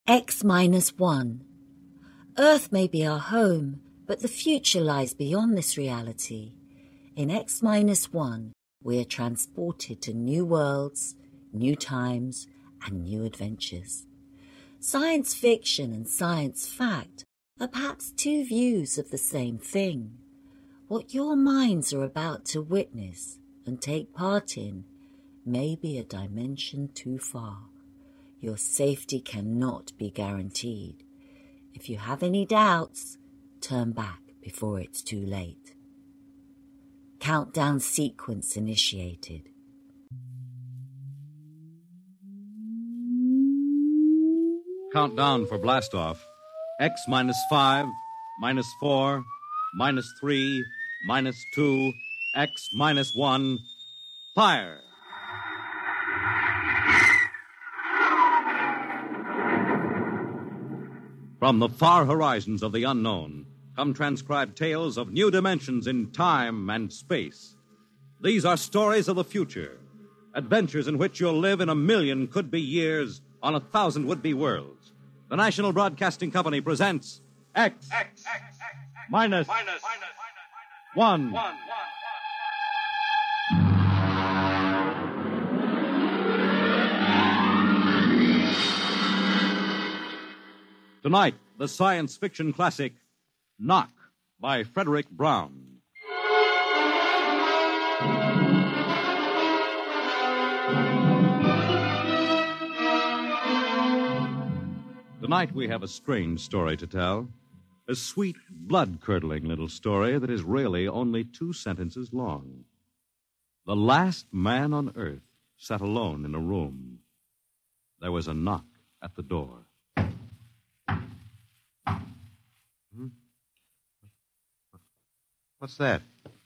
X minus 1. Earth may be our home, but the future lies beyond this reality. In X minus 1, we are transported to new worlds, new times, and new adventures. Science fiction and science fact are perhaps two views of the same thing. What your minds are about to witness and take part in may be a dimension too far. Your safety cannot be guaranteed. If you have any doubts, turn back before it's too late. Countdown sequence initiated. Countdown for blastoff. X minus 5, minus 4, minus 3, minus 2, X minus 1. Fire! From the far horizons of the unknown come transcribed tales of new dimensions in time and space. These are stories of the future, adventures in which you'll live in 1,000,000 could-be years on 1,000 would-be worlds. The National Broadcasting Company presents X minus 1. Tonight, the science fiction classic, Knock, by Frederick Brown. Tonight we have a strange story to tell. A sweet, blood-curdling little story that is really only 2 sentences long. The last man on earth sat alone in a room. There was a knock at the door. What's that?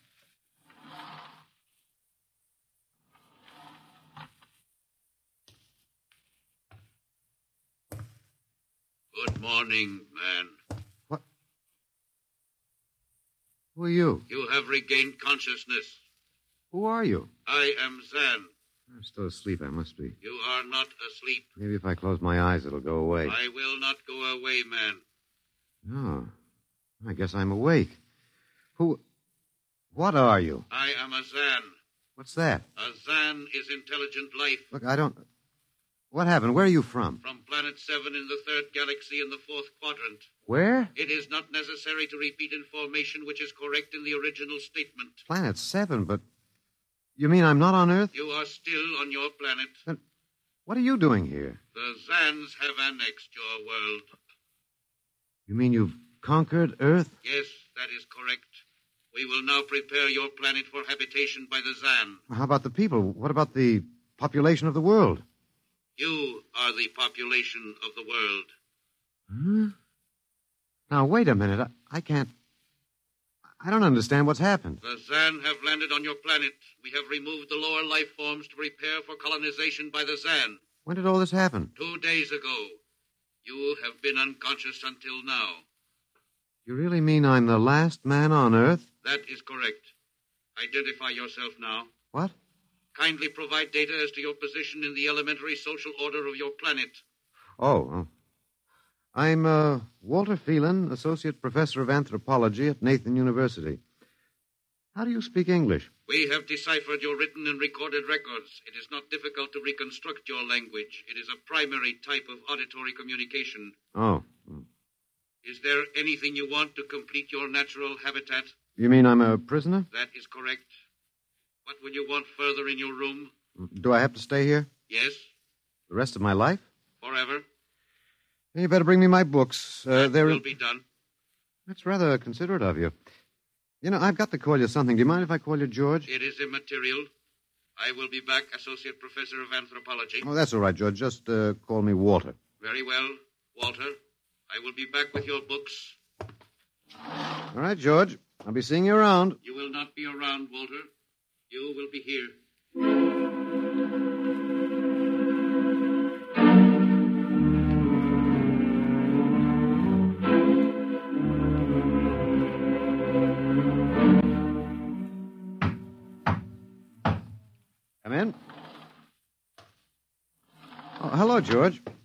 Good morning, man. What? Who are you? You have regained consciousness. Who are you? I am Zan. I'm still asleep, I must be. You are not asleep. Maybe if I close my eyes, it'll go away. I will not go away, man. Oh, I guess I'm awake. What are you? I am a Zan. What's that? A Zan is intelligent life. Look, What happened? Where are you from? From Planet 7 in the 3rd galaxy in the 4th quadrant. Where? It is not necessary to repeat information which is correct in the original statement. Planet 7, but... You mean I'm not on Earth? You are still on your planet. Then what are you doing here? The Zans have annexed your world. You mean you've conquered Earth? Yes, that is correct. We will now prepare your planet for habitation by the Zan. How about the people? What about the population of the world? You are the population of the world. Huh? Now, wait a minute. I can't... I don't understand what's happened. The Zan have landed on your planet. We have removed the lower life forms to prepare for colonization by the Zan. When did all this happen? 2 days ago. You have been unconscious until now. You really mean I'm the last man on Earth? That is correct. Identify yourself now. What? Kindly provide data as to your position in the elementary social order of your planet. Oh. I'm Walter Phelan, Associate Professor of Anthropology at Nathan University. How do you speak English? We have deciphered your written and recorded records. It is not difficult to reconstruct your language. It is a primary type of auditory communication. Oh. Is there anything you want to complete your natural habitat? You mean I'm a prisoner? That is correct. What will you want further in your room? Do I have to stay here? Yes. The rest of my life? Forever. You better bring me my books. That will be done. That's rather considerate of you. You know, I've got to call you something. Do you mind if I call you George? It is immaterial. I will be back, Associate Professor of Anthropology. Oh, that's all right, George. Just call me Walter. Very well, Walter. I will be back with your books. All right, George. I'll be seeing you around. You will not be around, Walter. You will be here. Come in. Oh, hello, George.